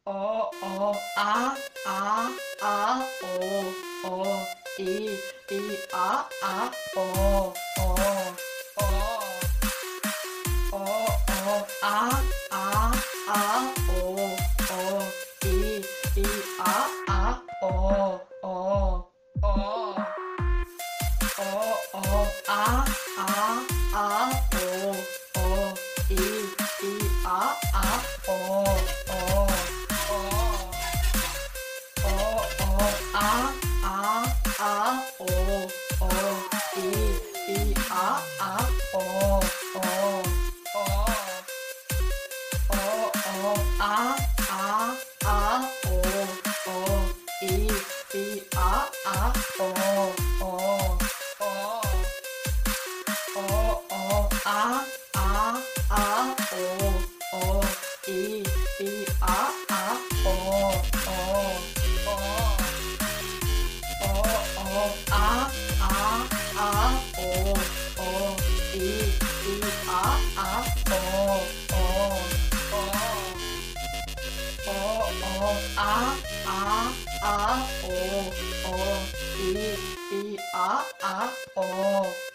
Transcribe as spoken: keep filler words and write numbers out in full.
어, 어, 아, 아, 아, 어, 어, 이, 이, 아, 아, 어, 어, 어, 어, 어, 아, 아, 아, 어, 어, 이, 이, 아, 아, 어, 어, 어, 어, 어, 아, 아, 아, 어, 어, 이, 이, 아, 아, 어, 어, 어. 어, 어, 아, 아, 아, 오, 어, 이, 이, 아, 아, 어, 어, 어, 어, 어, 아, 아, 아, 오, 어, 이, 이, 아, 아, 어, 어, 어, 어, 어, 아, 아, 아, 오, 어, 이, 이, 아, 아, 어, 어, 어. 어, 어, 아, 아, 아, 오, 어, 이, 이, 아, 아, 어, 어, 어, 어, 어, 아, 아, 아, 오, 어, 이, 이, 아, 아, 어,